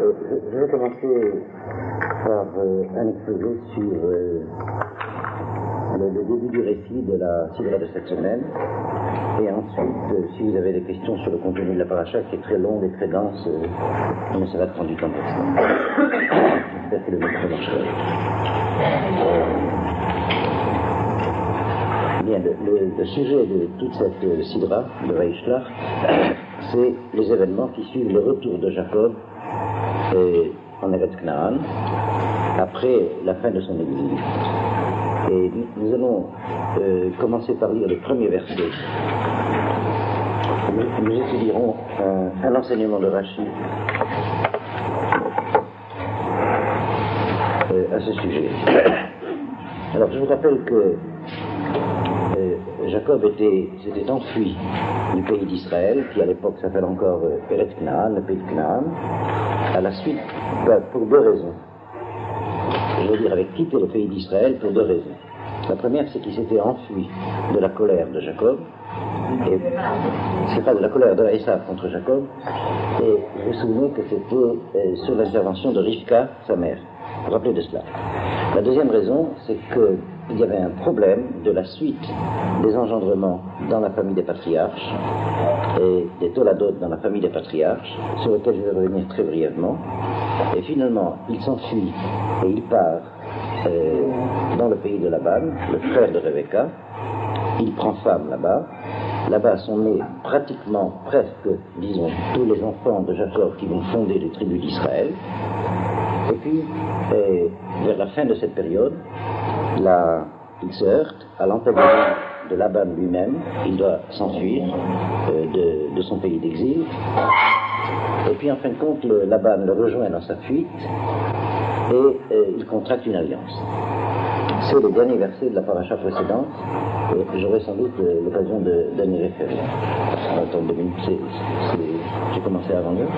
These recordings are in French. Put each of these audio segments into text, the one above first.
Je vais commencer par un exposé sur le début du récit de la Sidra de cette semaine. Et ensuite, si vous avez des questions sur le contenu de la paracha, qui est très longue et très dense, mais ça va prendre du temps pour ça. J'espère que le micro marchera. Bien, le sujet de toute cette Sidra, de Vaishlach, c'est les événements qui suivent le retour de Jacob en Eretz Canaan, après la fin de son exil. Et nous allons commencer par lire le premier verset. Nous étudierons un enseignement de Rashi à ce sujet. Alors, je vous rappelle que Jacob s'était enfui du pays d'Israël, qui à l'époque s'appelle encore Eretz Canaan, le pays de Canaan, à la suite, pour deux raisons. Je veux dire, avait quitté le pays d'Israël pour deux raisons. La première, c'est qu'il s'était enfui de la colère de Jacob, et c'est pas de la colère de Esav contre Jacob, et vous vous souvenez que c'était sur l'intervention de Rivka, sa mère. Vous vous rappelez de cela. La deuxième raison, c'est qu'il y avait un problème de la suite des engendrements dans la famille des patriarches et des toladot dans la famille des patriarches, sur lequel je vais revenir très brièvement. Et finalement, il s'enfuit et il part dans le pays de Laban, le frère de Rebecca. Il prend femme là-bas. Là-bas sont nés presque, disons, tous les enfants de Jacob qui vont fonder les tribus d'Israël. Et puis, vers la fin de cette période, il se heurte à l'antagonisme de Laban lui-même. Il doit s'enfuir de son pays d'exil. Et puis, en fin de compte, Laban le rejoint dans sa fuite et il contracte une alliance. C'est le dernier verset de la paracha précédente. J'aurai sans doute l'occasion d'y référer. Attends 2 minutes, j'ai commencé avant eux.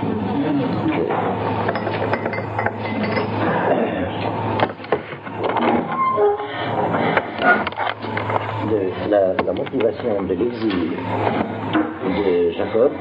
La motivation de l'exil de Jacob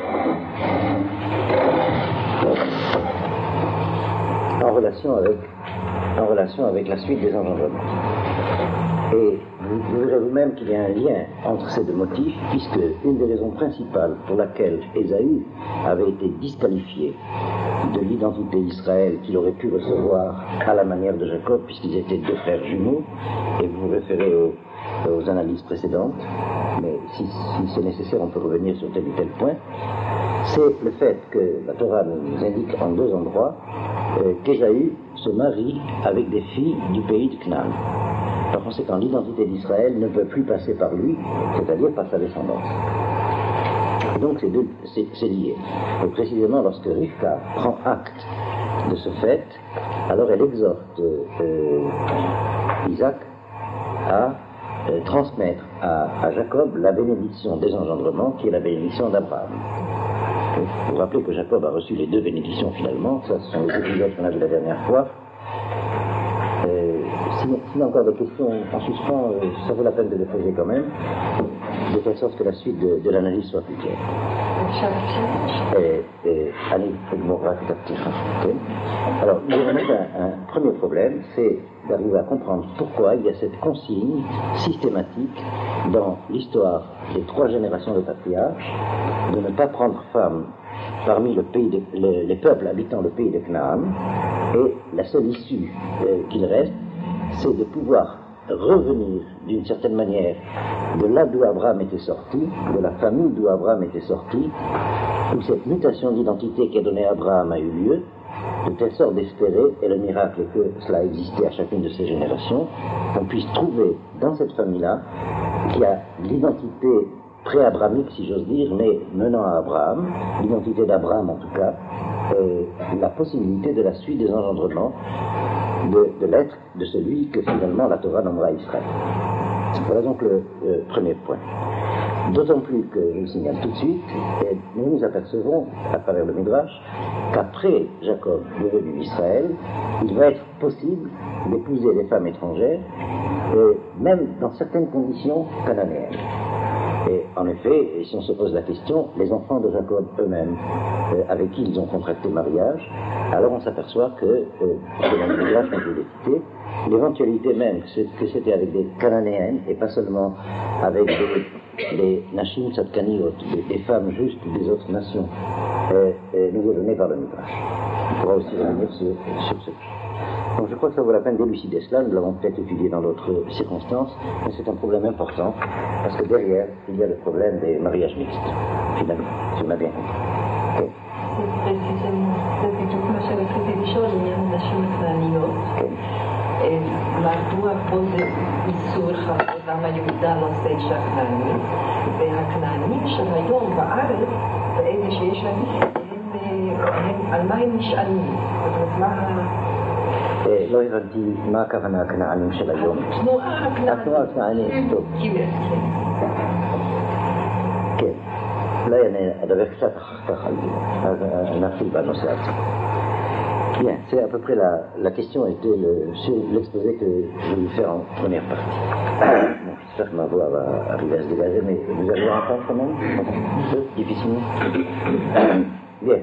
en relation avec la suite des engendrements. Et vous verrez vous-même qu'il y a un lien entre ces deux motifs, puisque une des raisons principales pour laquelle Ésaü avait été disqualifié de l'identité d'Israël qu'il aurait pu recevoir à la manière de Jacob, puisqu'ils étaient deux frères jumeaux, et vous vous référez aux analyses précédentes, mais si c'est nécessaire, on peut revenir sur tel ou tel point, c'est le fait que la Torah nous indique en 2 endroits qu'Ésaü se marie avec des filles du pays de Canaan. Par conséquent, l'identité d'Israël ne peut plus passer par lui, c'est-à-dire par sa descendance. Et donc c'est lié. Et précisément lorsque Rivka prend acte de ce fait, alors elle exhorte Isaac à transmettre à Jacob la bénédiction des engendrements, qui est la bénédiction d'Abraham. Vous vous rappelez que Jacob a reçu les 2 bénédictions finalement, ça ce sont les épisodes qu'on a vu la dernière fois. S'il y a encore des questions en suspens, ça vaut la peine de les poser quand même, de telle sorte que la suite de l'analyse soit plus claire. Alors, nous avons un premier problème, c'est d'arriver à comprendre pourquoi il y a cette consigne systématique dans l'histoire des 3 générations de patriarches de ne pas prendre femme parmi les peuples habitant le pays de Canaan, et la seule issue qu'il reste, c'est de pouvoir revenir d'une certaine manière de là d'où Abraham était sorti, de la famille d'où Abraham était sorti, où cette mutation d'identité qui a donné Abraham a eu lieu, de telle sorte d'espérer, et le miracle est que cela a existé à chacune de ces générations, qu'on puisse trouver dans cette famille-là, qui a l'identité pré-abrahamique, si j'ose dire, mais menant à Abraham, l'identité d'Abraham en tout cas, la possibilité de la suite des engendrements, de l'être de celui que finalement la Torah nommera Israël. Voilà donc le premier point. D'autant plus que, je le signale tout de suite, nous nous apercevons, à travers le Midrash, qu'après Jacob, le revenu d'Israël, il va être possible d'épouser des femmes étrangères, même dans certaines conditions cananéennes. Et en effet, si on se pose la question, les enfants de Jacob eux-mêmes, avec qui ils ont contracté mariage, alors on s'aperçoit que, selon le mariage qu'on voulait citer, l'éventualité même que c'était avec des Cananéennes et pas seulement avec des Nashim Tzadkaniot, des femmes justes des autres nations, nous est donné par le Midrash. On pourra aussi revenir sur ce point. Donc je crois que ça vaut la peine d'élucider cela, nous l'avons peut-être étudié dans d'autres circonstances, mais c'est un problème important, parce que derrière, il y a le problème des mariages mixtes, finalement, si on a bien compris. Okay. זה בדיוק מה שרציתי לשאול, עניין נשים הכנעניות. מדוע פה זה איסור חסות, למה יהודה נושא אישה כנענית, והכנענים של היום בארץ, ואלה שיש להם, על מה הם נשאלים? זאת אומרת, מה... לא הבנתי מה הכוונה הכנענים של היום. התנועה הכנענית. טוב. כן. אולי אני אדבר קצת אחר כך על זה, אז נתחיל בנושא הזה. Bien, c'est à peu près la question était sur l'exposé que je vais faire en première partie. Bon, j'espère que ma voix va arriver à se dégager, mais vous allez entendre quand même un peu difficilement. Bien.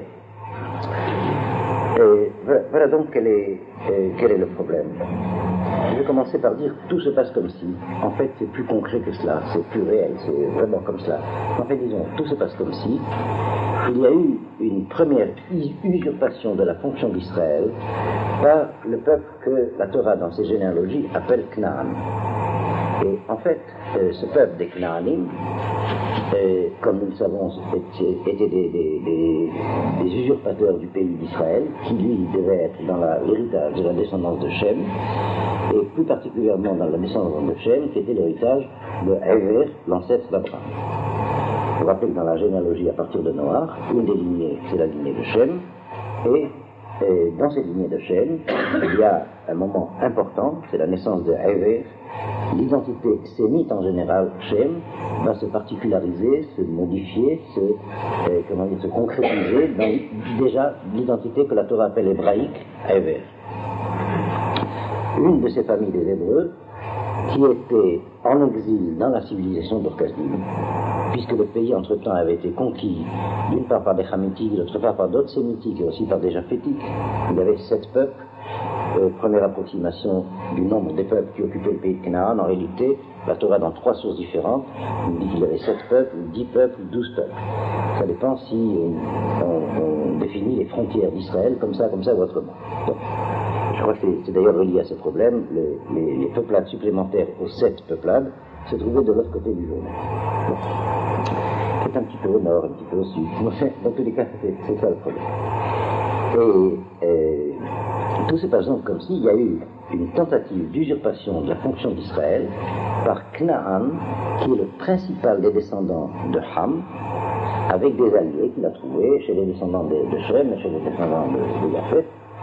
Voilà donc quel est le problème. Je vais commencer par dire tout se passe comme si. En fait, c'est plus concret que cela, c'est plus réel, c'est vraiment comme cela. En fait, disons, tout se passe comme si il y a eu une première usurpation de la fonction d'Israël par le peuple que la Torah, dans ses généalogies, appelle Canaan. Et en fait, ce peuple des Canaanim, comme nous le savons, étaient des usurpateurs du pays d'Israël, qui lui devait être dans l'héritage de la descendance de Shem, et plus particulièrement dans la descendance de Shem, qui était l'héritage de Ever, l'ancêtre d'Abraham. Vous vous rappelez que dans la généalogie à partir de Noach, une des lignées, c'est la lignée de Shem, et dans cette lignée de Shem, il y a un moment important, c'est la naissance de Ever. L'identité sémite en général, Shem, va se particulariser, se modifier, se concrétiser dans déjà l'identité que la Torah appelle hébraïque, Ever. Une de ces familles des Hébreux, qui était en exil dans la civilisation d'Orkazdim, puisque le pays entre-temps avait été conquis d'une part par des Hamitiques, d'autre part par d'autres Sémitiques et aussi par des Japhétiques. Il y avait 7 peuples. Première approximation du nombre des peuples qui occupaient le pays de Canaan. En réalité, la Torah, dans 3 sources différentes, nous dit qu'il y avait 7 peuples, 10 peuples, 12 peuples. Ça dépend si on définit les frontières d'Israël comme ça ou autrement. Donc, je crois que c'est d'ailleurs relié à ce problème. Les peuplades supplémentaires aux 7 peuplades se trouvaient de l'autre côté du Jourdain. Bon. C'est un petit peu au nord, un petit peu au sud. Dans tous les cas, c'est ça le problème. Et tout se passe donc comme s'il y a eu une tentative d'usurpation de la fonction d'Israël par Canaan, qui est le principal des descendants de Ham, avec des alliés qu'il a trouvés chez les descendants de Shem et chez les descendants de Japheth.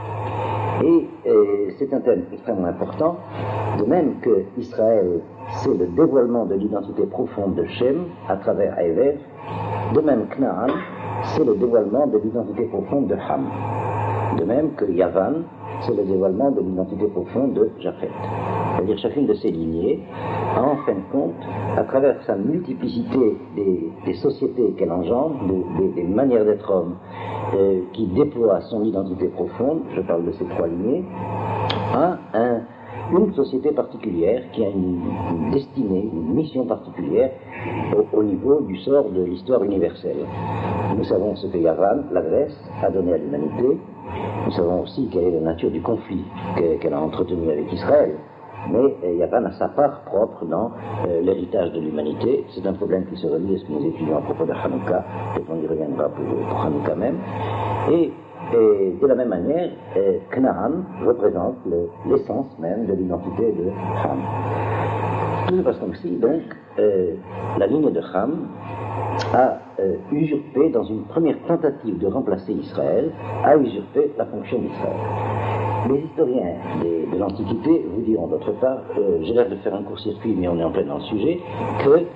Et c'est un thème extrêmement important, de même que Israël, c'est le dévoilement de l'identité profonde de Shem à travers Ever, de même Canaan, c'est le dévoilement de l'identité profonde de Ham. De même que Yavan, c'est le dévoilement de l'identité profonde de Japheth. C'est-à-dire chacune de ces lignées a en fin de compte, à travers sa multiplicité des sociétés qu'elle engendre, des manières d'être homme, qui déploie son identité profonde, je parle de ces 3 lignées, a une société particulière qui a une destinée, une mission particulière au niveau du sort de l'histoire universelle. Nous savons ce que Yavan, la Grèce, a donné à l'humanité. Nous savons aussi quelle est la nature du conflit qu'elle a entretenu avec Israël. Mais Yavan a sa part propre dans l'héritage de l'humanité. C'est un problème qui se relie à ce que nous étudions à propos de Hanouka, et on y reviendra pour Hanouka même. Et de la même manière, Canaan représente l'essence même de l'identité de Ham. Tout se passe comme si, donc, la ligne de Ham a usurpé, dans une première tentative de remplacer Israël, a usurpé la fonction d'Israël. Les historiens de l'Antiquité vous diront d'autre part, j'ai l'air de faire un court-circuit, mais on est en plein dans le sujet, que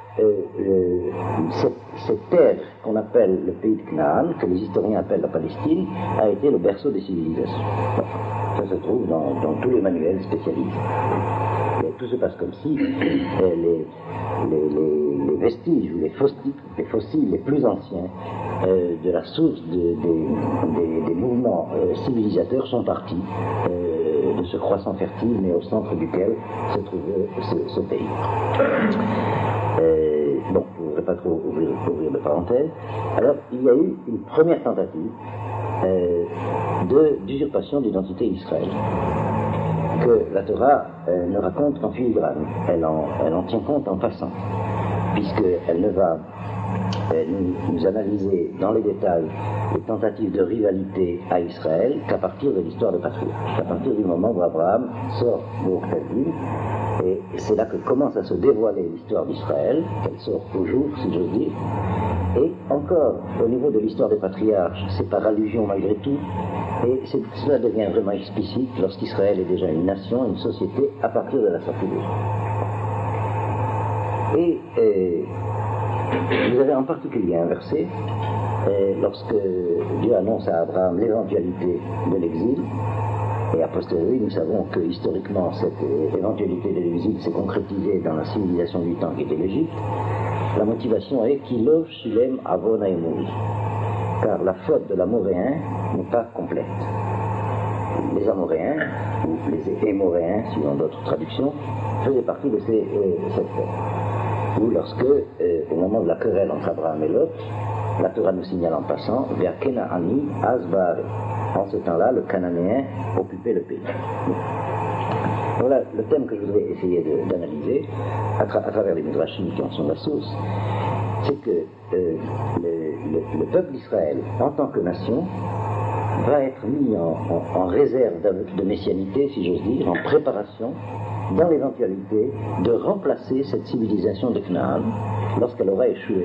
cette terre qu'on appelle le pays de Canaan, que les historiens appellent la Palestine, a été le berceau des civilisations. Ça se trouve dans tous les manuels spécialisés. Et tout se passe comme si les vestiges ou les fossiles les plus anciens de la source des mouvements civilisateurs sont partis de ce croissant fertile, mais au centre duquel se trouvait ce pays. Bon, je ne voudrais pas trop ouvrir de parenthèses. Alors, il y a eu une première tentative d'usurpation d'identité d'Israël, que la Torah ne raconte qu'en filigrane. Elle en tient compte en passant, puisqu'elle ne va nous analyser dans les détails les tentatives de rivalité à Israël qu'à partir de l'histoire de patriarche, à partir du moment où Abraham sort de Orpheline, et c'est là que commence à se dévoiler l'histoire d'Israël, qu'elle sort au jour, si j'ose dire. Et encore, au niveau de l'histoire des patriarches, c'est par allusion malgré tout, et cela devient vraiment explicite lorsqu'Israël est déjà une nation, une société, à partir de la sortie d'Égypte. Et vous avez en particulier un verset, lorsque Dieu annonce à Abraham l'éventualité de l'exil, et a posteriori, nous savons que historiquement, cette éventualité de l'exil s'est concrétisée dans la civilisation du temps qui était l'Égypte. La motivation est qu'il loge Shilem Avon Aïmoui, car la faute de l'Amoréen n'est pas complète. Les Amoréens, ou les Émoréens, suivant d'autres traductions, faisaient partie de cette faute. Ou lorsque, au moment de la querelle entre Abraham et Lot, la Torah nous signale en passant, vers Kenaani Asbar. En ce temps-là, le Cananéen occupait le pays. Voilà le thème que je voudrais essayer d'analyser à travers les Midrashim qui en sont la source. C'est que le peuple d'Israël, en tant que nation, va être mis en réserve de messianité, si j'ose dire, en préparation, dans l'éventualité de remplacer cette civilisation de Canaan lorsqu'elle aura échoué.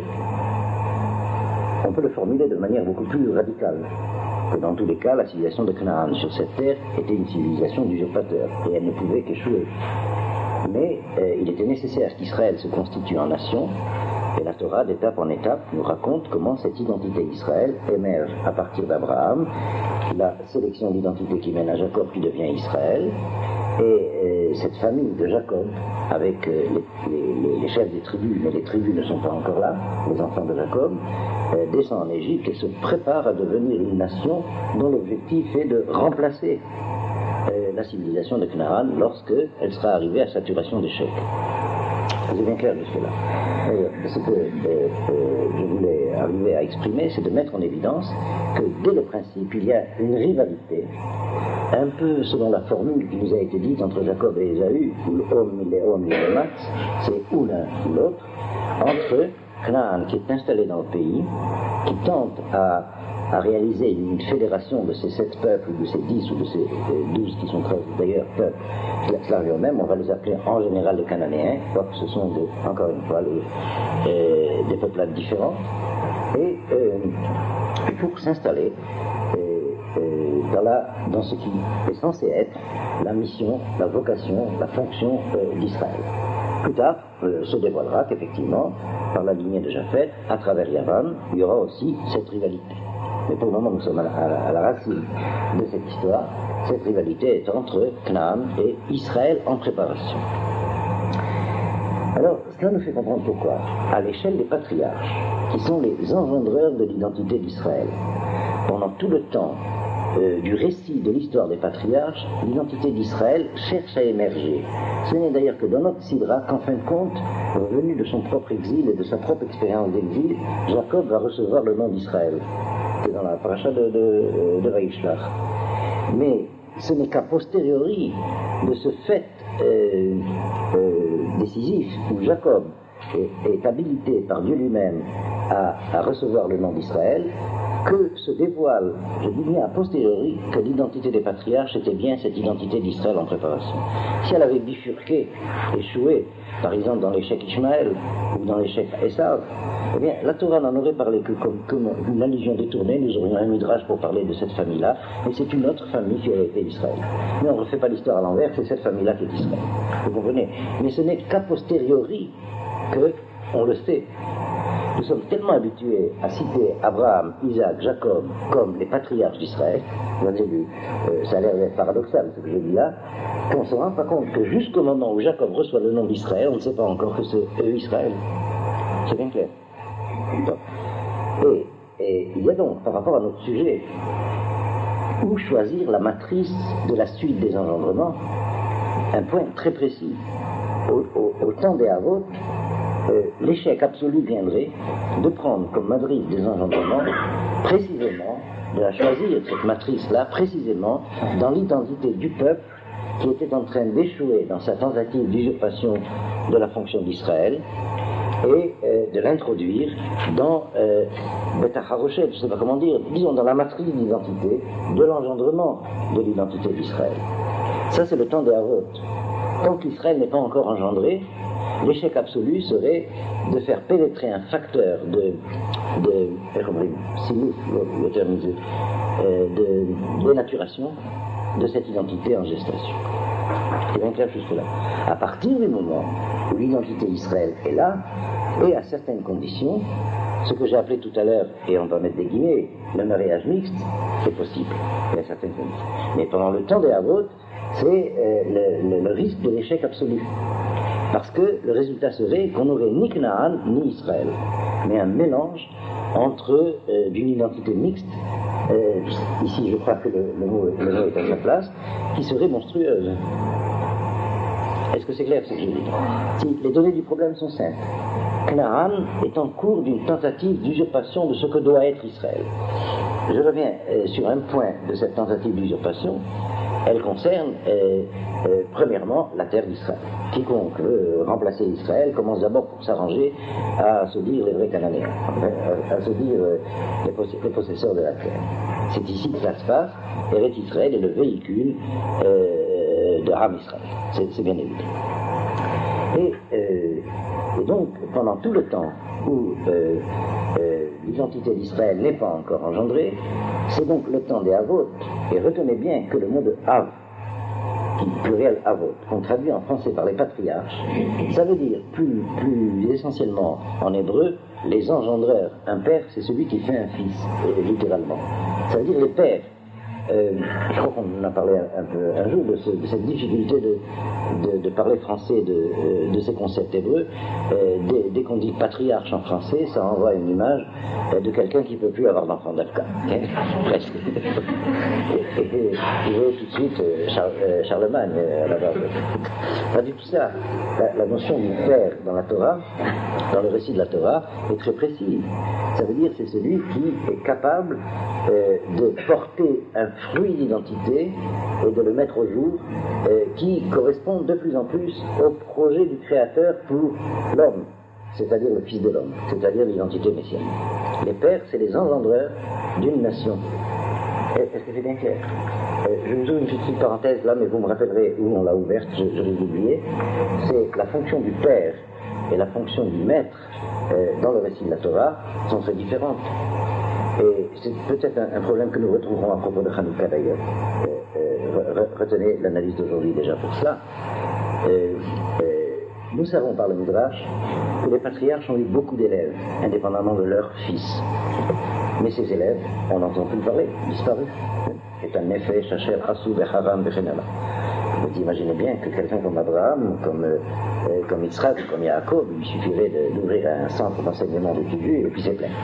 On peut le formuler de manière beaucoup plus radicale, que dans tous les cas, la civilisation de Canaan sur cette terre était une civilisation d'usurpateurs, et elle ne pouvait qu'échouer. Mais il était nécessaire qu'Israël se constitue en nation, et la Torah, d'étape en étape, nous raconte comment cette identité d'Israël émerge à partir d'Abraham, la sélection d'identité qui mène à Jacob qui devient Israël, et cette famille de Jacob, avec les chefs des tribus, mais les tribus ne sont pas encore là, les enfants de Jacob, descend en Égypte et se prépare à devenir une nation dont l'objectif est de remplacer la civilisation de Canaan lorsqu'elle sera arrivée à saturation d'échec. C'est bien clair jusque-là. Ce que je voulais arriver à exprimer, c'est de mettre en évidence que dès le principe, il y a une rivalité, un peu selon la formule qui nous a été dite entre Jacob et Ésaü, où le homme, le max, c'est ou l'un ou l'autre, entre Canaan qui est installé dans le pays, qui tente à réaliser une fédération de ces 7 peuples, ou de ces 10 ou de ces 12 qui sont d'ailleurs peuples slaves eux-mêmes, on va les appeler en général les Cananéens, quoique ce sont encore une fois des peuplades différents, et pour s'installer dans ce qui est censé être la mission, la vocation, la fonction d'Israël. Plus tard, se dévoilera qu'effectivement, par la lignée de Japheth, à travers Yavan, il y aura aussi cette rivalité. Mais pour le moment, nous sommes à la racine de cette histoire. Cette rivalité est entre Canaan et Israël en préparation. Alors, cela nous fait comprendre pourquoi, à l'échelle des patriarches, qui sont les engendreurs de l'identité d'Israël, pendant tout le temps du récit de l'histoire des patriarches, l'identité d'Israël cherche à émerger. Ce n'est d'ailleurs que dans notre Sidra qu'en fin de compte, revenu de son propre exil et de sa propre expérience d'exil, Jacob va recevoir le nom d'Israël. C'est dans la paracha de Vaïshlach. Mais ce n'est qu'à posteriori de ce fait décisif où Jacob est habilité par Dieu lui-même à recevoir le nom d'Israël, que se dévoile, je dis bien a posteriori, que l'identité des patriarches était bien cette identité d'Israël en préparation. Si elle avait bifurqué, échoué, par exemple dans l'échec Ishmaël ou dans l'échec Esav, eh bien la Torah n'en aurait parlé que comme une allusion détournée. Nous aurions un midrash pour parler de cette famille-là, mais c'est une autre famille qui aurait été Israël. Mais on ne refait pas l'histoire à l'envers, c'est cette famille-là qui est Israël. Vous comprenez? Mais ce n'est qu'à posteriori que on le sait. Nous sommes tellement habitués à citer Abraham, Isaac, Jacob comme les patriarches d'Israël, vous avez vu, ça a l'air d'être paradoxal ce que je dis là, qu'on ne se rend pas compte que jusqu'au moment où Jacob reçoit le nom d'Israël, on ne sait pas encore que c'est eux Israël. C'est bien clair. Et il y a donc, par rapport à notre sujet, où choisir la matrice de la suite des engendrements, un point très précis. Au temps des Havot, l'échec absolu viendrait de prendre comme matrice des engendrements, précisément, de la choisir, cette matrice-là, précisément, dans l'identité du peuple qui était en train d'échouer dans sa tentative d'usurpation de la fonction d'Israël, et de l'introduire dans Beth HaRoshet, je ne sais pas comment dire, disons dans la matrice d'identité, de l'engendrement de l'identité d'Israël. Ça, c'est le temps des Havot. Tant qu'Israël n'est pas encore engendré, l'échec absolu serait de faire pénétrer un facteur de dénaturation de cette identité en gestation. C'est bien clair jusque-là. À partir du moment où l'identité d'Israël est là, et à certaines conditions, ce que j'ai appelé tout à l'heure, et on va mettre des guillemets, le mariage mixte, c'est possible, il y a certaines conditions. Mais pendant le temps des Havot, c'est le risque de l'échec absolu. Parce que le résultat serait qu'on n'aurait ni Canaan ni Israël, mais un mélange entre d'une identité mixte, ici je crois que le mot est à sa place, qui serait monstrueuse. Est-ce que c'est clair ce que je dis? Si les données du problème sont simples, Canaan est en cours d'une tentative d'usurpation de ce que doit être Israël. Je reviens sur un point de cette tentative d'usurpation. Elle concerne, premièrement, la terre d'Israël. Quiconque veut remplacer Israël commence d'abord pour s'arranger à se dire les vrais Cananéens, à se dire les possesseurs de la terre. C'est ici que ça se passe. Eretz Israël est le véhicule de Ham Israël. C'est bien évident. Et donc, pendant tout le temps où l'identité d'Israël n'est pas encore engendrée, c'est donc le temps des Havot. Et retenez bien que le mot de Hav, qui pluriel Havot, qu'on traduit en français par les patriarches, ça veut dire plus essentiellement en hébreu, les engendreurs. Un père, c'est celui qui fait un fils, littéralement. Ça veut dire les pères. Je crois qu'on en a parlé un peu un jour de cette difficulté de parler français de ces concepts hébreux. Dès qu'on dit patriarche en français, ça envoie une image de quelqu'un qui ne peut plus avoir d'enfant d'Afka. Presque. Et vous voyez tout de suite Charlemagne à la base. Pas du tout ça. La notion du père dans la Torah, dans le récit de la Torah, est très précise. Ça veut dire que c'est celui qui est capable de porter un fruit d'identité et de le mettre au jour qui correspond de plus en plus au projet du Créateur pour l'homme, c'est-à-dire le Fils de l'homme, c'est-à-dire l'identité messianique. Les pères, c'est les engendreurs d'une nation. Est-ce que c'est bien clair? Je vous ouvre une petite parenthèse là, mais vous me rappellerez où on l'a ouverte, je vais l'oublier. C'est la fonction du père et la fonction du maître dans le récit de la Torah sont très différentes. Et c'est peut-être un problème que nous retrouverons à propos de Hanouka d'ailleurs. Retenez l'analyse d'aujourd'hui déjà pour cela. Nous savons par le Midrash que les patriarches ont eu beaucoup d'élèves, indépendamment de leurs fils. Mais ces élèves, on n'entend plus parler, disparus. C'est un effet, Shacher, Hassou, Becharam, Bechenala. Vous imaginez bien que quelqu'un comme Abraham, comme Yitzhak, comme Yaakov, il suffirait d'ouvrir un centre d'enseignement de Tuvu et puis c'est plein.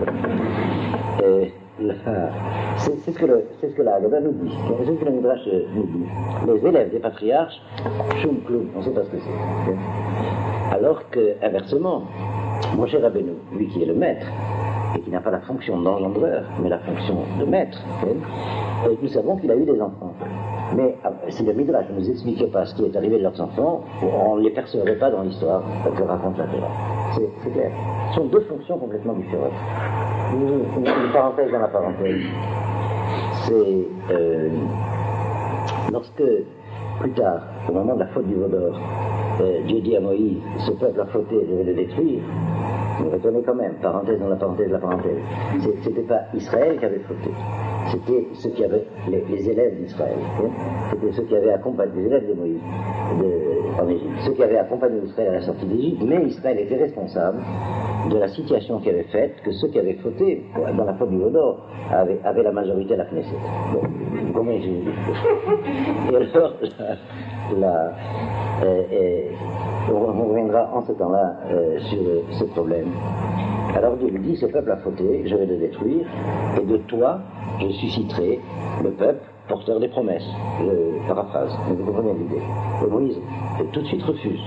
C'est ce que la Haggadah nous dit, c'est ce que le Midrash nous dit. Les élèves des patriarches, Shum Klum, on ne sait pas ce que c'est. Alors que, inversement, Moshe Rabbeinu, lui qui est le maître, et qui n'a pas la fonction d'engendreur, mais la fonction de maître, nous savons qu'il a eu des enfants. Mais si le Midrash ne nous expliquait pas ce qui est arrivé de leurs enfants, on ne les percevrait pas dans l'histoire que raconte la Torah. C'est clair. Ce sont deux fonctions complètement différentes. Une parenthèse dans la parenthèse. C'est lorsque, plus tard, au moment de la faute du veau d'or, Dieu dit à Moïse, ce peuple a fauté, je vais le détruire. Mais retenez quand même, parenthèse dans la parenthèse de la parenthèse. C'était pas Israël qui avait fauté. C'était ceux qui avaient, les élèves d'Israël. C'était ceux qui avaient accompagné, les élèves de Moïse, en Égypte, ceux qui avaient accompagné Israël à la sortie d'Égypte, mais Israël était responsable de la situation qui avait faite que ceux qui avaient fauté dans la faute du Vaudor avaient la majorité à la Knesset. Bon, comment je vous dis. Et alors, on reviendra en ce temps-là sur ce problème. Alors Dieu lui dit, ce peuple a fauté, je vais le détruire, et de toi, je susciterai le peuple porteur des promesses. Je paraphrase, mais vous comprenez l'idée. Et Moïse tout de suite refuse.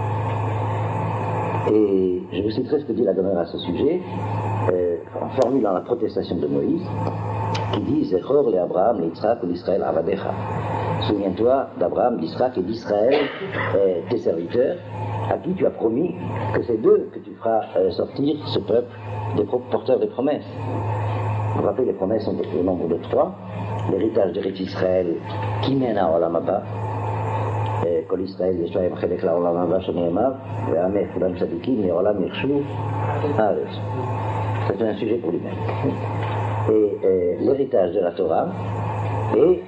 Et je vous citerai ce que dit la Gemara à ce sujet, en formulant la protestation de Moïse, qui dit « Zechor le Abraham, le Yitzhak ou l'Israël avadecha ». Souviens-toi d'Abraham, d'Israël et d'Israël, tes serviteurs, à qui tu as promis que c'est d'eux que tu feras sortir ce peuple des porteurs des promesses. Vous vous rappelez, les promesses sont au nombre de 3. L'héritage d'Eretz Israël qui mène à Olam Haba. Kol Israël Yeshua Chelek la Olam Haba Shene'emar Ve'ameh Kulam Tzadikim Ye'olam Yirshu Haaretz. C'est un sujet pour lui-même. Et l'héritage de la Torah et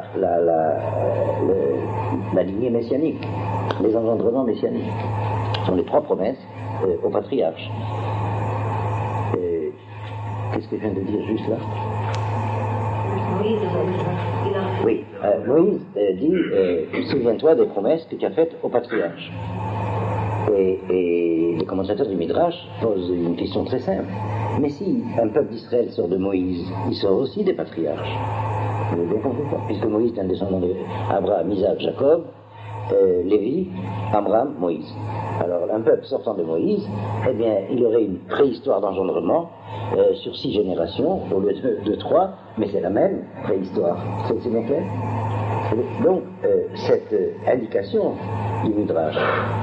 la lignée messianique, les engendrements messianiques, sont les 3 promesses au patriarche. Qu'est-ce que je viens de dire juste là? Oui, Moïse dit souviens-toi des promesses que tu as faites au patriarche. Et les commentateurs du Midrash posent une question très simple. Mais si un peuple d'Israël sort de Moïse, il sort aussi des patriarches. Vous avez bien compris ça? Puisque Moïse est un descendant d'Abraham, Isaac, Jacob, Lévi, Amram, Moïse. Alors un peuple sortant de Moïse, eh bien, il aurait une préhistoire d'engendrement sur 6 générations, au lieu de 3, mais c'est la même préhistoire. C'est bien clair? Donc, cette indication du Midrash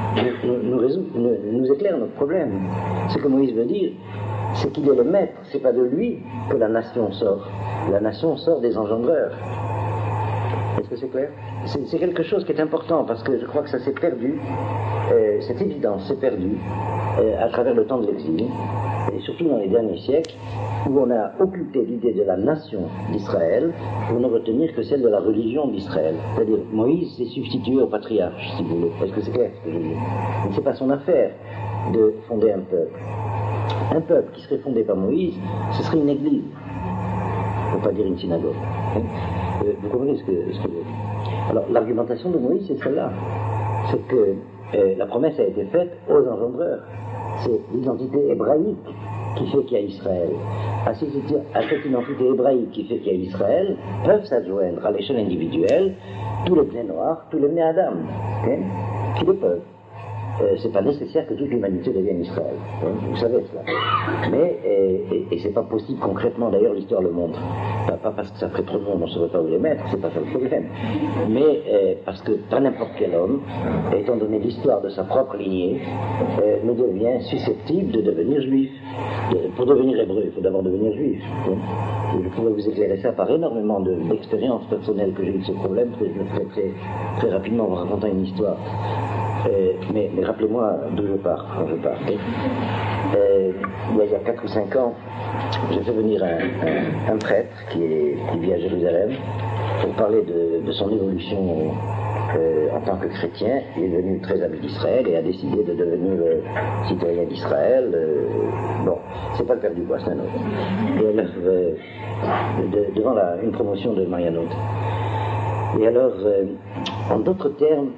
nous éclaire notre problème. Ce que Moïse veut dire, c'est qu'il est le maître, c'est pas de lui que la nation sort. La nation sort des engendreurs. Est-ce que c'est clair? C'est quelque chose qui est important, parce que je crois que ça s'est perdu, cette évidence s'est perdue à travers le temps de l'exil, et surtout dans les derniers siècles, où on a occulté l'idée de la nation d'Israël pour ne retenir que celle de la religion d'Israël. C'est-à-dire, Moïse s'est substitué au patriarche, si vous voulez. Est-ce que c'est clair ce que je dis? Mais c'est pas son affaire de fonder un peuple. Un peuple qui serait fondé par Moïse, ce serait une église. Pour pas dire une synagogue. Vous comprenez ce que je veux dire? Alors, l'argumentation de Moïse, c'est celle-là. C'est que la promesse a été faite aux engendreurs. C'est l'identité hébraïque qui fait qu'il y a Israël. À cette identité hébraïque qui fait qu'il y a Israël, peuvent s'adjoindre à l'échelle individuelle tous les bnei noirs, tous les bnei Adam, qui le peuvent. C'est pas nécessaire que toute l'humanité devienne Israël. Vous savez cela. Mais, et c'est pas possible concrètement, d'ailleurs l'histoire le montre. Pas parce que ça ferait trop de monde, on ne saurait pas où les mettre, c'est pas ça le problème. Mais parce que pas n'importe quel homme, étant donné l'histoire de sa propre lignée, ne devient susceptible de devenir juif. Pour devenir hébreu, il faut d'abord devenir juif. Je pourrais vous éclairer ça par énormément d'expériences personnelles que j'ai eu de ce problème, parce que je le ferai très, très rapidement en vous racontant une histoire. Mais rappelez-moi d'où je pars, quand je pars. Il y a 4 ou 5 ans, j'ai fait venir un prêtre qui vit à Jérusalem pour parler de son évolution en tant que chrétien. Il est devenu très ami d'Israël et a décidé de devenir citoyen d'Israël. Bon, c'est pas le père du bois, c'est un autre. Et alors, devant une promotion de Marianote. Et alors, en d'autres termes,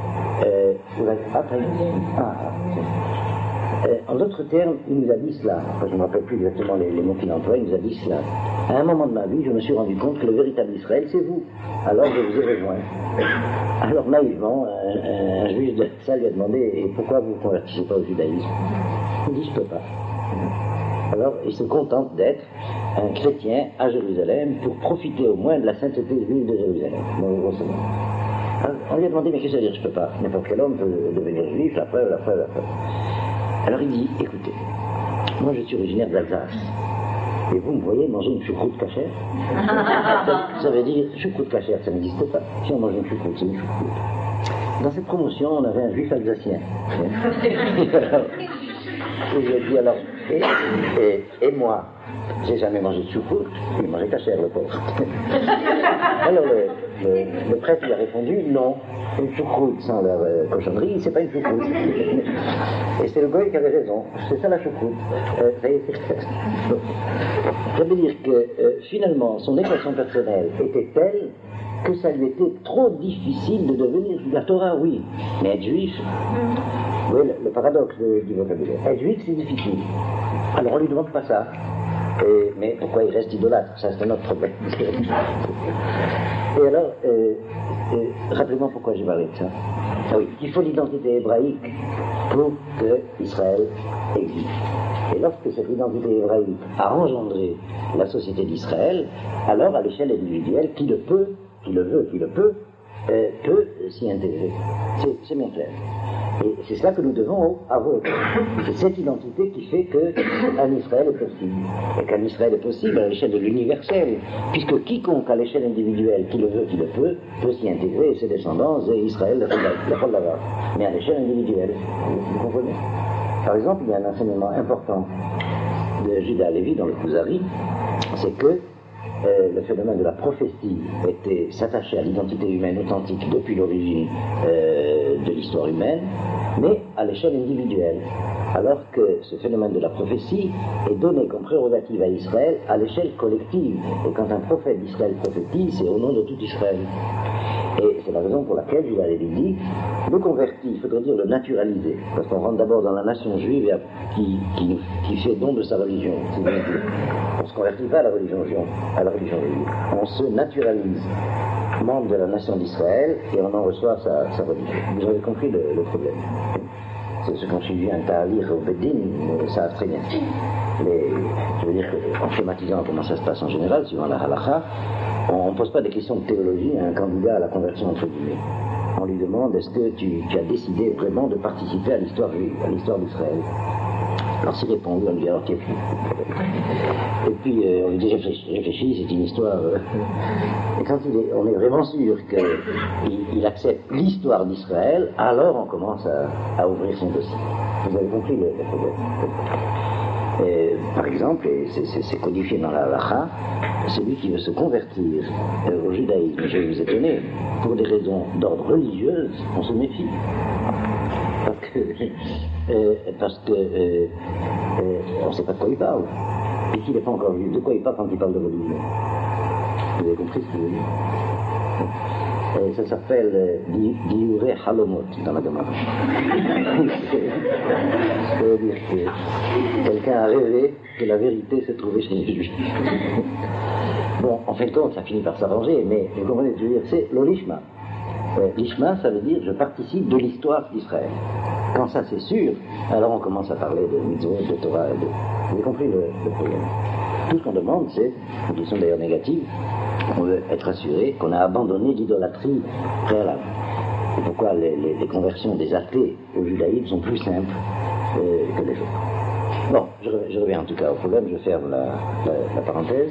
en d'autres termes, il nous a dit cela. Enfin, je ne me rappelle plus exactement les mots qu'il emploie. Il nous a dit cela. À un moment de ma vie, je me suis rendu compte que le véritable Israël, c'est vous. Alors, je vous ai rejoint. Alors, naïvement, un juge de ça lui a demandé et pourquoi vous ne vous convertissez pas au judaïsme? Il dit, je ne peux pas. Alors, il se contente d'être un chrétien à Jérusalem pour profiter au moins de la sainteté juive de Jérusalem. Bon, on lui a demandé, mais qu'est-ce que ça veut dire, je peux pas? N'importe quel homme peut devenir juif, la preuve. Alors il dit, écoutez, moi je suis originaire d'Alsace, et vous me voyez manger une choucroute cachère? Ça veut dire, choucroute cachère, ça n'existe pas. Si on mange une choucroute, c'est une choucroute. Dans cette promotion, on avait un juif alsacien. Et je lui ai dit alors, et moi, j'ai jamais mangé de choucroute, il mangeait cachère, le pauvre. Alors le prêtre lui a répondu, non, Une choucroute sans leur cochonnerie, c'est pas une choucroute. Et c'est le goy qui avait raison. C'est ça la choucroute. Ça y est, ça veut dire que finalement, son équation personnelle était telle que ça lui était trop difficile de devenir la Torah, oui. Mais être juif, oui, le paradoxe du vocabulaire. Être juif, c'est difficile. Alors on lui demande pas ça. Mais pourquoi il reste idolâtre? Ça, c'est un autre problème. Et alors, rappelez-moi pourquoi j'ai parlé de ça. Ah oui, il faut l'identité hébraïque pour que Israël existe. Et lorsque cette identité hébraïque a engendré la société d'Israël, alors à l'échelle individuelle, qui le peut, qui le veut, qui le peut s'y intégrer. C'est bien clair. Et c'est cela que nous devons avoir. C'est cette identité qui fait qu'un Israël est possible. Et qu'un Israël est possible à l'échelle de l'universel, puisque quiconque à l'échelle individuelle, qui le veut, qui le peut s'y intégrer, et ses descendants, et Israël, le Chol Davar. Mais à l'échelle individuelle. Vous comprenez? Par exemple, il y a un enseignement important de Judas Lévi dans le Kuzari, c'est que le phénomène de la prophétie s'attachait à l'identité humaine authentique depuis l'origine de l'histoire humaine, mais à l'échelle individuelle. Alors que ce phénomène de la prophétie est donné comme prérogative à Israël à l'échelle collective. Et quand un prophète d'Israël prophétise, c'est au nom de tout Israël. Et c'est la raison pour laquelle Judas Lévi dit le converti, il faudrait dire le naturaliser, parce qu'on rentre d'abord dans la nation juive qui fait don de sa religion. On ne se convertit pas à la religion juive, on se naturalise membre de la nation d'Israël et on en reçoit sa religion. Vous avez compris le problème. Ceux qui ont suivi un ta'alir au Beddin savent très bien. Mais je veux dire qu'en schématisant comment ça se passe en général, suivant la halakha, on ne pose pas des questions de théologie à un candidat à la conversion entre guillemets. On lui demande est-ce que tu as décidé vraiment de participer à l'histoire juive, à l'histoire d'Israël. Alors s'il répond oui, on lui dit alors qu'est-ce que... Et puis on lui dit réfléchis, c'est une histoire... Et quand on est vraiment sûr qu'il accepte l'histoire d'Israël, alors on commence à ouvrir son dossier. Vous avez compris le problème. Par exemple, et c'est codifié dans la halakha, celui qui veut se convertir au judaïsme, je vais vous étonner, pour des raisons d'ordre religieux, on se méfie. Parce que on ne sait pas de quoi il parle. Et qu'il n'est pas encore vu. De quoi il parle quand il parle de religion? Vous avez compris ce qu'il veut dire? Ça s'appelle Diuré Halomot dans la Gemara. Ça veut dire que quelqu'un a rêvé que la vérité se trouvait chez lui. Bon, en fin de compte, ça finit par s'arranger, mais vous comprenez ce que je veux dire, c'est l'olishma. L'ishma, ça veut dire je participe de l'histoire d'Israël. Quand ça c'est sûr, alors on commence à parler de mitzvot, de Torah, vous avez compris le problème. Tout ce qu'on demande, c'est, une question d'ailleurs négative, on veut être assuré qu'on a abandonné l'idolâtrie préalable. Et pourquoi les conversions des athées au judaïsme sont plus simples que les autres. Bon, je reviens en tout cas au problème, je ferme la parenthèse.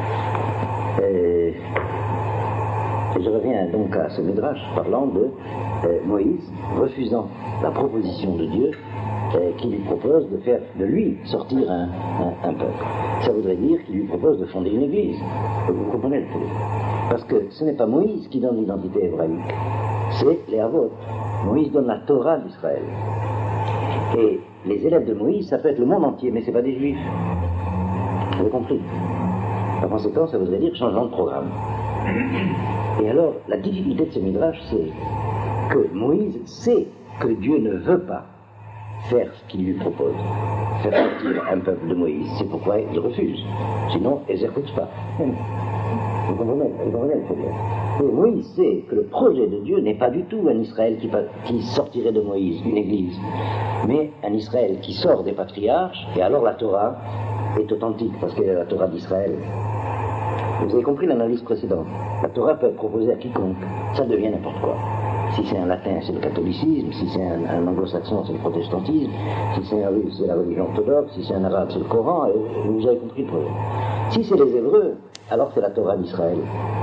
Et je reviens donc à ce midrash parlant de Moïse refusant la proposition de Dieu qui lui propose de faire de lui sortir un peuple. Ça voudrait dire qu'il lui propose de fonder une église. Vous comprenez le problème? Parce que ce n'est pas Moïse qui donne l'identité hébraïque, c'est les Havot. Moïse donne la Torah d'Israël. Et les élèves de Moïse, ça peut être le monde entier, mais ce n'est pas des juifs. Vous avez compris? Par conséquent, ça voudrait dire changement de programme. Et alors, la difficulté de ce midrash, c'est que Moïse sait que Dieu ne veut pas faire ce qu'il lui propose, faire sortir un peuple de Moïse. C'est pourquoi il refuse. Sinon, il n'exécute pas. Vous comprenez le problème. Et Moïse sait que le projet de Dieu n'est pas du tout un Israël qui sortirait de Moïse, une église, mais un Israël qui sort des patriarches, et alors la Torah est authentique, parce qu'elle est la Torah d'Israël. Vous avez compris l'analyse précédente. La Torah peut être proposée à quiconque. Ça devient n'importe quoi. Si c'est un latin, c'est le catholicisme. Si c'est un anglo-saxon, c'est le protestantisme. Si c'est un russe, c'est la religion orthodoxe. Si c'est un arabe, c'est le Coran. Et vous avez compris le problème. Si c'est les Hébreux, alors c'est la Torah d'Israël.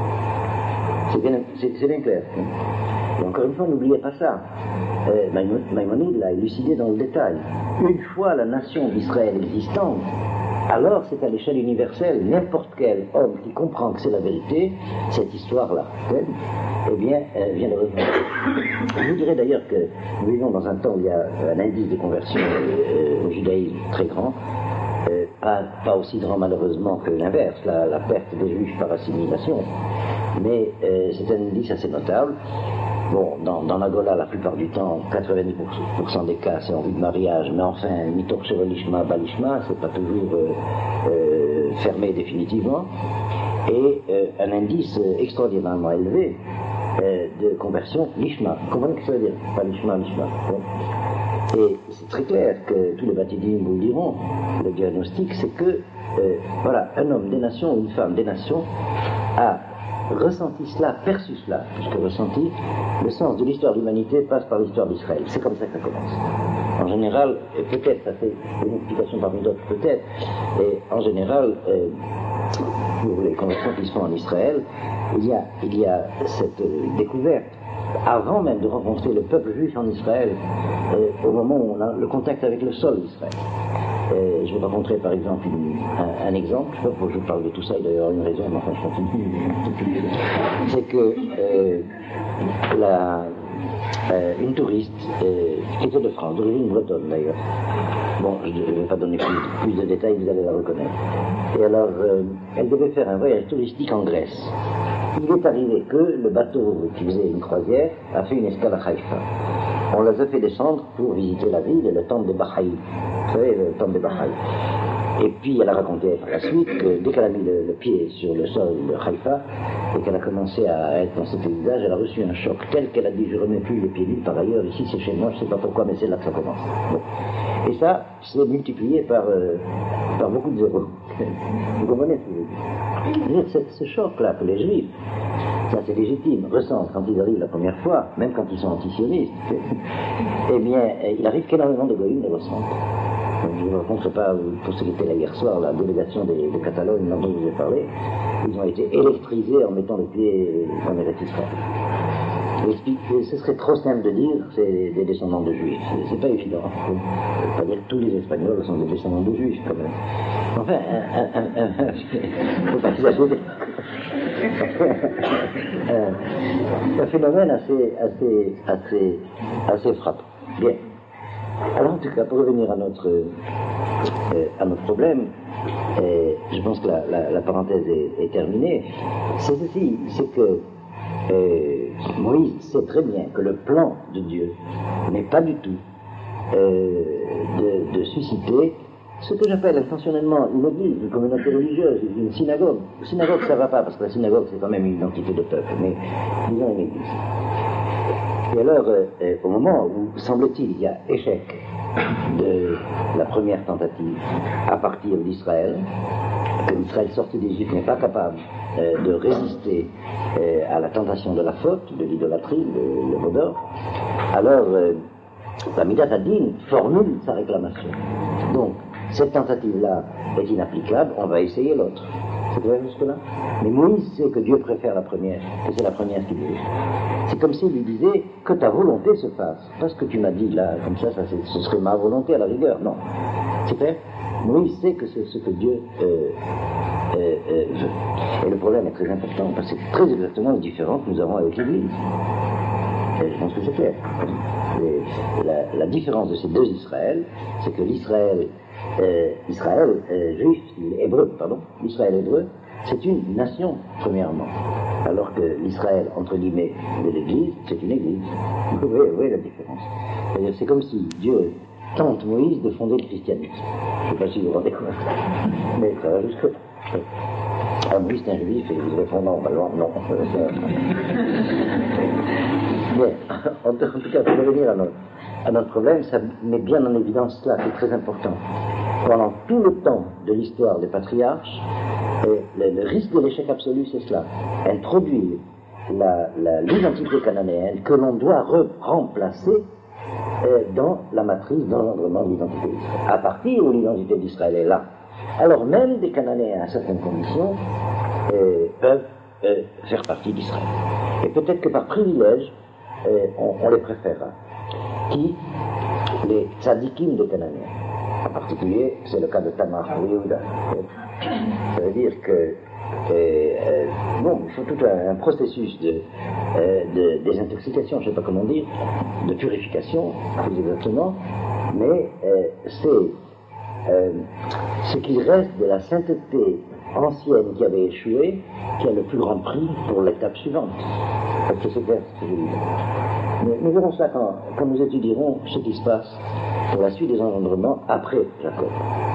C'est bien clair. Et encore une fois, n'oubliez pas ça. Maïmonide l'a élucidé dans le détail. Une fois la nation d'Israël existante, alors c'est à l'échelle universelle, n'importe quel homme qui comprend que c'est la vérité, cette histoire-là, eh bien, vient de revenir. Je vous dirais d'ailleurs que nous vivons dans un temps où il y a un indice de conversion au judaïsme très grand, pas aussi grand malheureusement que l'inverse, la perte des juifs par assimilation, mais c'est un indice assez notable. Bon, dans la Gola, la plupart du temps, 90% des cas, c'est en vue de mariage, mais enfin, mitor lishma, balishma, c'est pas toujours fermé définitivement. Et un indice extraordinairement élevé de conversion, lishma. Vous comprenez ce que ça veut dire? Pas lishma, lishma. Et c'est très clair que tous les baptismes vous le diront, le diagnostic, c'est que, voilà, un homme des nations ou une femme des nations a ressenti cela, perçu cela, puisque ressenti, le sens de l'histoire de l'humanité passe par l'histoire d'Israël. C'est comme ça que ça commence. En général, et peut-être, ça fait une explication parmi d'autres, peut-être, et en général, pour les conversions qui se font en Israël, il y a cette découverte, avant même de rencontrer le peuple juif en Israël, au moment où on a le contact avec le sol d'Israël. Je vais raconter par exemple un exemple, je ne sais pas pourquoi je parle de tout ça, il doit y avoir une raison, mais enfin je continue. C'est que une touriste qui était de France, d'origine bretonne d'ailleurs, bon, je ne vais pas donner plus de détails, vous allez la reconnaître. Et alors, elle devait faire un voyage touristique en Grèce. Il est arrivé que le bateau qui faisait une croisière a fait une escale à Haïfa. On les a fait descendre pour visiter la ville et le temple des Bahaïs. Vous savez, le temple des Bahaïs. Et puis elle a raconté par la suite que dès qu'elle a mis le pied sur le sol de Haïfa et qu'elle a commencé à être dans ce paysage, elle a reçu un choc tel qu'elle a dit: je ne remets plus les pieds nus par ailleurs, ici c'est chez moi, je ne sais pas pourquoi, mais c'est là que ça commence. Bon. Et ça, c'est multiplié par beaucoup de zéros. Vous comprenez ce que je veux dire? Ce choc-là que les Juifs, ça c'est légitime, ressentent quand ils arrivent la première fois, même quand ils sont antisionistes, eh bien, il arrive qu'énormément de goïms le ressentent. Je ne vous raconterai pas, pour ceux qui étaient là hier soir, la délégation de Catalogne dont je vous ai parlé, ils ont été électrisés en mettant le pied en Eretz Israël. Ce serait trop simple de dire c'est des descendants de juifs. C'est pas évident. Il ne faut pas dire que tous les Espagnols sont des descendants de juifs, quand même. Enfin, il ne faut pas exagérer. Un phénomène assez frappant. Bien. Alors, en tout cas, pour revenir à notre problème, je pense que la parenthèse est terminée. C'est ceci, c'est que Moïse sait très bien que le plan de Dieu n'est pas du tout de susciter ce que j'appelle intentionnellement une église, une communauté religieuse, une synagogue. Une synagogue, ça ne va pas, parce que la synagogue, c'est quand même une identité de peuple, mais disons une église. Et alors, au moment où, semble-t-il, il y a échec de la première tentative à partir d'Israël, que l'Israël sorti d'Égypte n'est pas capable de résister à la tentation de la faute, de l'idolâtrie, le vaudor, alors la Midat Hadin formule sa réclamation. Donc, cette tentative-là est inapplicable, on va essayer l'autre. C'est clair jusque-là? Mais Moïse sait que Dieu préfère la première, que c'est la première qui dirige. C'est comme s'il lui disait que ta volonté se fasse. Pas ce que tu m'as dit là, comme ça ce serait ma volonté à la rigueur. Non. C'est clair? Moïse sait que c'est ce que Dieu veut. Et le problème est très important, parce que c'est très exactement le différent que nous avons avec l'Église. Et je pense que c'est clair. La différence de ces deux Israël, c'est que l'Israël juif, l'Israël hébreu, c'est une nation, premièrement. Alors que l'Israël, entre guillemets, de l'Église, c'est une Église. Vous voyez la différence. C'est-à-dire, c'est comme si Dieu tente Moïse de fonder le christianisme. Je ne sais pas si vous vous rendez compte. Mais ça va jusque là. Ah, Moïse, c'est un juif et vous répondez non. Bien, en tout cas, pour revenir à notre problème, ça met bien en évidence cela, c'est très important. Pendant tout le temps de l'histoire des patriarches, le risque de l'échec absolu, c'est cela. Introduire l'identité cananéenne que l'on doit remplacer dans la matrice, dans l'endroit de l'identité d'Israël. À partir où l'identité d'Israël est là, alors même des Cananéens à certaines conditions peuvent faire partie d'Israël. Et peut-être que par privilège, on les préférera. Les tzadikim des Cananéens. particulier, c'est le cas de Tamar pour Yehuda. Ça veut dire que bon, il faut tout un processus de désintoxication, je ne sais pas comment dire, de purification, plus exactement, mais c'est ce qui reste de la sainteté ancienne qui avait échoué, qui a le plus grand prix pour l'étape suivante. Parce que c'est clair ce que je dis. Mais nous verrons ça quand nous étudierons ce qui se passe pour la suite des engendrements après Jacob.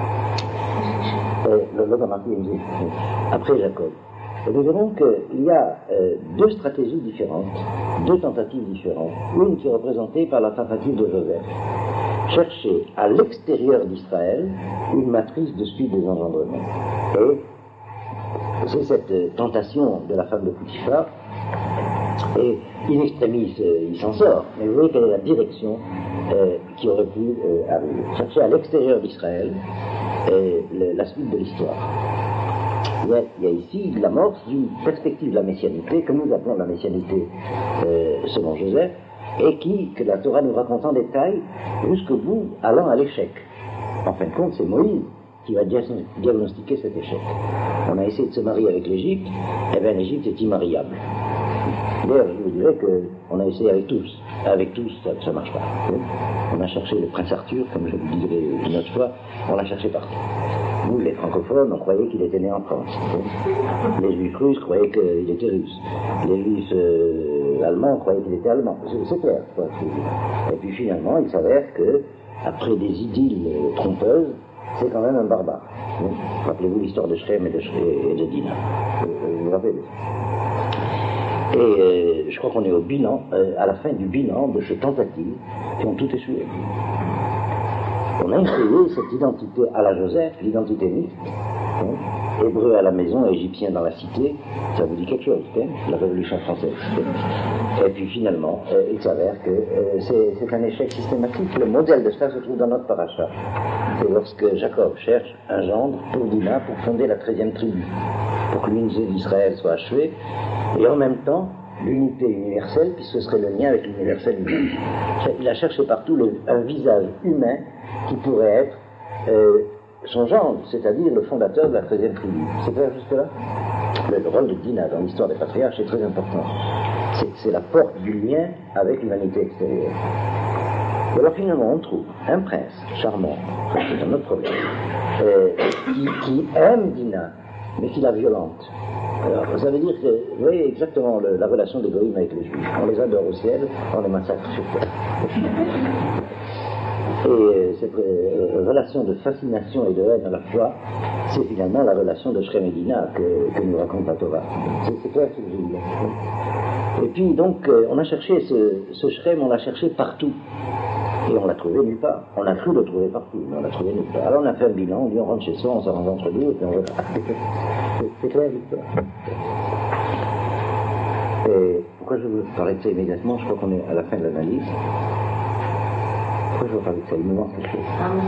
Après Jacob. Et nous verrons qu'il y a deux stratégies différentes, deux tentatives différentes. Une qui est représentée par la tentative de Joseph. Chercher à l'extérieur d'Israël une matrice de suite des engendrements. Et c'est cette tentation de la femme de Potiphar. Et in extremis, il s'en sort. Mais vous voyez quelle est la direction qui aurait pu arriver. Chercher à l'extérieur d'Israël la suite de l'histoire. Il y a ici l'amorce d'une perspective de la messianité, que nous appelons la messianité selon Joseph, et que la Torah nous raconte en détail jusqu'au bout, allant à l'échec. En fin de compte, c'est Moïse qui va diagnostiquer cet échec. On a essayé de se marier avec l'Égypte, et bien l'Égypte est immariable. D'ailleurs, je vous dirais qu'on a essayé avec tous, ça ne marche pas. On a cherché le prince Arthur, comme je vous dirai une autre fois, on l'a cherché partout. Nous, les francophones, on croyait qu'il était né en France. Les juifs russes croyaient qu'il était russe. Les juifs allemands croyaient qu'il était allemand. C'est clair. Quoi. Et puis finalement, il s'avère que, après des idylles trompeuses, c'est quand même un barbare. Rappelez-vous l'histoire de Shrem et de Dina. Vous vous rappelez? Et je crois qu'on est au bilan, à la fin du bilan de ces tentatives qui ont tout échoué. On a essayé cette identité à la Joseph, l'identité mixte, hébreu à la maison, égyptien dans la cité, ça vous dit quelque chose, la Révolution française. Et puis finalement, il s'avère que c'est un échec systématique. Le modèle de cela se trouve dans notre paracha. C'est lorsque Jacob cherche un gendre pour Dina, pour fonder la 13e tribu, pour que l'unité d'Israël soit achevée, et en même temps, l'unité universelle, puisque ce serait le lien avec l'universel humain. Il a cherché partout un visage humain qui pourrait être son gendre, c'est-à-dire le fondateur de la 13e tribu. C'est clair jusque-là? Le rôle de Dina dans l'histoire des patriarches est très important. C'est la porte du lien avec l'humanité extérieure. Et alors finalement on trouve un prince charmant, c'est un autre problème, qui aime Dina, mais qui la violente. Alors, ça veut dire que, vous voyez exactement la relation des goïms avec les juifs. On les adore au ciel, on les massacre sur terre. Et cette relation de fascination et de haine à la fois, c'est finalement la relation de Shrem et Dina que nous raconte la Torah. C'est clair ce que je veux dire. Et puis donc, on a cherché ce Shrem, on l'a cherché partout. Et on l'a trouvé nulle part. On a cru le trouver partout, mais on l'a trouvé nulle part. Alors on a fait un bilan, on dit on rentre chez soi, on s'arrange entre nous, et puis on repart. C'est clair, Victor. Et pourquoi je veux parler de ça immédiatement? Je crois qu'on est à la fin de l'analyse. Pourquoi je veux parler de ça? Il me manque quelque chose.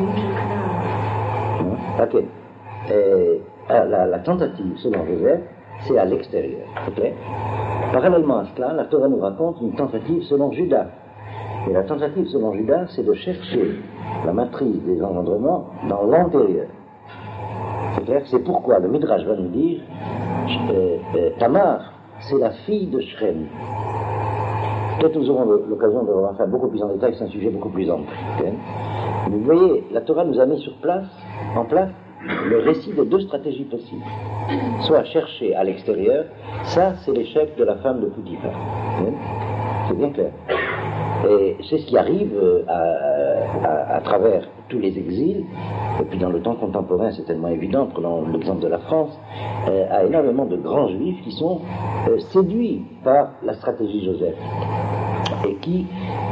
Ok. La tentative, selon Joseph, c'est à l'extérieur. Okay? Parallèlement à cela, la Torah nous raconte une tentative selon Judas. Et la tentative selon Judas, c'est de chercher la matrice des engendrements dans l'antérieur. C'est clair? C'est pourquoi le Midrash va nous dire Tamar, c'est la fille de Shrem. Peut-être nous aurons l'occasion de revoir ça beaucoup plus en détail, c'est un sujet beaucoup plus ample. Okay? Vous voyez, la Torah nous a mis en place le récit de deux stratégies possibles. Soit chercher à l'extérieur, ça c'est l'échec de la femme de Potiphar. Okay? C'est bien clair. Et c'est ce qui arrive à travers tous les exils, et puis dans le temps contemporain c'est tellement évident, prenons l'exemple de la France, à énormément de grands juifs qui sont séduits par la stratégie Joseph, et qui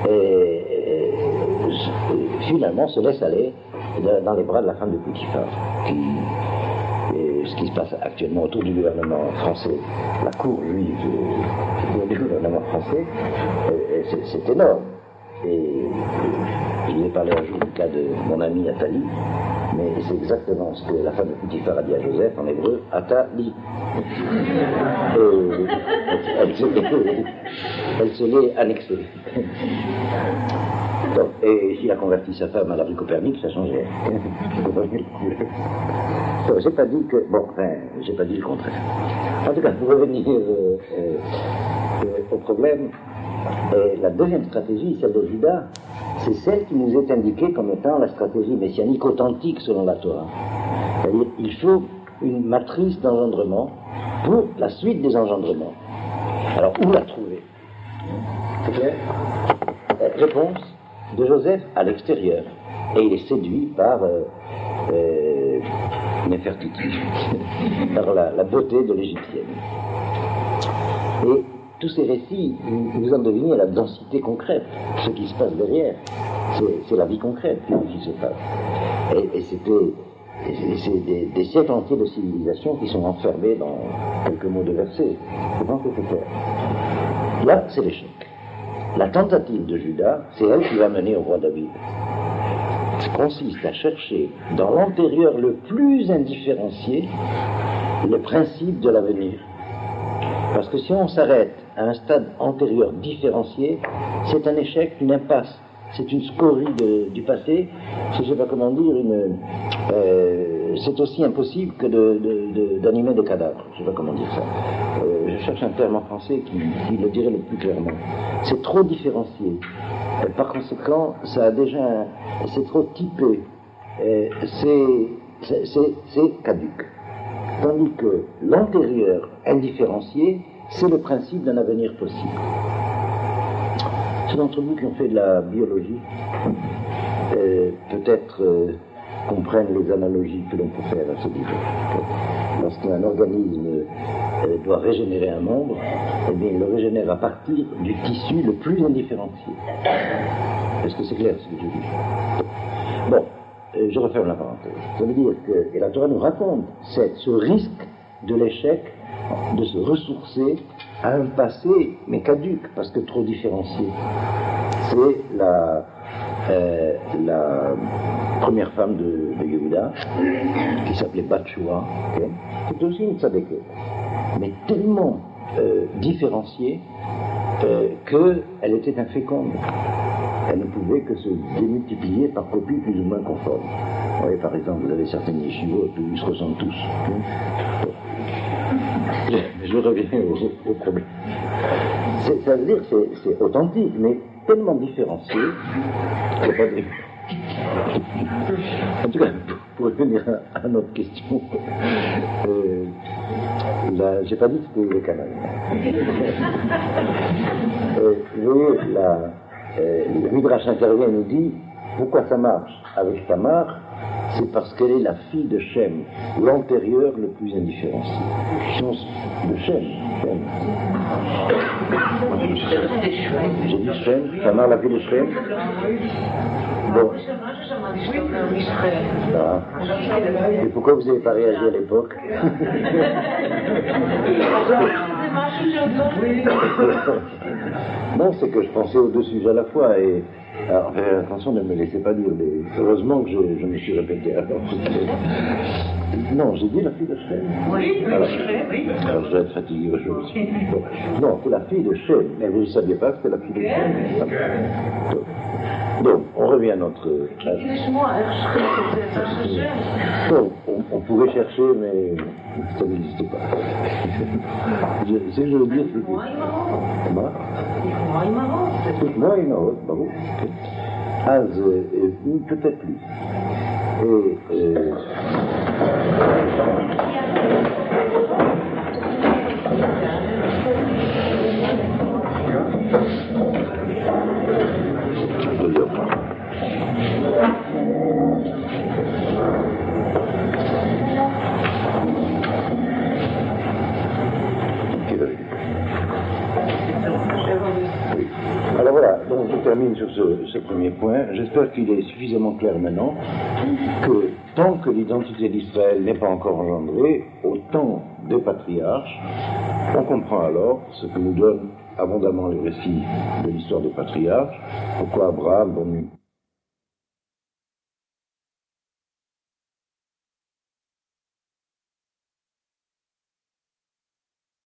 finalement se laissent aller dans les bras de la femme de Potiphar, ce qui se passe actuellement autour du gouvernement français, la cour juive du gouvernement français, c'est énorme. Et je lui ai parlé un jour du cas de mon amie Nathalie, mais c'est exactement ce que la femme de Potiphar a dit à Joseph en hébreu, Atali. Elle se l'est annexée. Donc, et s'il a converti sa femme à la rue Copernic, ça changeait. J'ai pas dit que... Bon, enfin, j'ai pas dit le contraire. En tout cas, pour revenir au problème, la deuxième stratégie, celle de Judas, c'est celle qui nous est indiquée comme étant la stratégie messianique authentique selon la Torah. C'est-à-dire, il faut une matrice d'engendrement pour la suite des engendrements. Alors, où la trouver? C'est clair? Réponse de Joseph à l'extérieur. Et il est séduit par Nefertiti, par la beauté de l'égyptienne. Et tous ces récits, vous en devinez la densité concrète, ce qui se passe derrière. C'est la vie concrète qui se passe. Et c'est des siècles entiers de civilisation qui sont enfermés dans quelques mots de versets. Je pense que c'est clair. Là, c'est l'échec. La tentative de Judas, c'est elle qui va mener au roi David. Ça consiste à chercher dans l'antérieur le plus indifférencié le principe de l'avenir. Parce que si on s'arrête à un stade antérieur différencié, c'est un échec, une impasse. C'est une scorie du passé, je ne sais pas comment dire, c'est aussi impossible que d'animer des cadavres. Je ne sais pas comment dire ça. Je cherche un terme en français qui le dirait le plus clairement. C'est trop différencié. Par conséquent, ça a déjà, c'est trop typé. C'est caduc. Tandis que l'antérieur indifférencié, c'est le principe d'un avenir possible. Ceux d'entre vous qui ont fait de la biologie, peut-être comprennent les analogies que l'on peut faire à ce niveau. Lorsqu'un organisme doit régénérer un membre, eh bien, il le régénère à partir du tissu le plus indifférencié. Est-ce que c'est clair ce que je dis? Bon, je referme la parenthèse. Ça veut dire que, et la Torah nous raconte ce risque de l'échec, de se ressourcer à un passé, mais caduc, parce que trop différencié. C'est la première femme de Yehuda, qui s'appelait Bathshua, okay, qui est aussi une tzadékette, mais tellement différenciée qu'elle était inféconde. Elle ne pouvait que se démultiplier par copies plus ou moins conformes. Vous voyez, par exemple, vous avez certaines yeshivot où ils se ressemblent tous. Je reviens au problème. Ça veut dire que c'est authentique, mais tellement différencié qu'il n'y a pas de... En tout cas, pour revenir à notre question, j'ai pas dit que c'était le canal. Vous voyez, le Midrash intervient et nous dit pourquoi ça marche avec Tamar, c'est parce qu'elle est la fille de Shem, l'antérieur le plus indifférencié. De Shem. J'ai dit Shem, Tamar la fille de Shem. Bon. Ah. Et pourquoi vous n'avez pas réagi à l'époque? Non, c'est que je pensais aux deux sujets à la fois et alors, attention, ne me laissez pas dire, mais heureusement que je me suis répété. Alors, non, j'ai dit la fille de Shem. Oui, alors, alors je dois être fatigué aujourd'hui. Bon. Non, c'est la fille de Shem, mais vous ne saviez pas que c'était la fille de Shem. Donc, on revient à notre... Donc, on pouvait chercher, mais ça n'existe pas. Ce que je veux dire, c'est que... moi, il y en a autre, bravo. Peut-être plus. Alors voilà, donc je termine sur ce premier point. J'espère qu'il est suffisamment clair maintenant que tant que l'identité d'Israël n'est pas encore engendrée, au temps des patriarches, on comprend alors ce que nous donnent abondamment les récits de l'histoire des patriarches, pourquoi Abraham,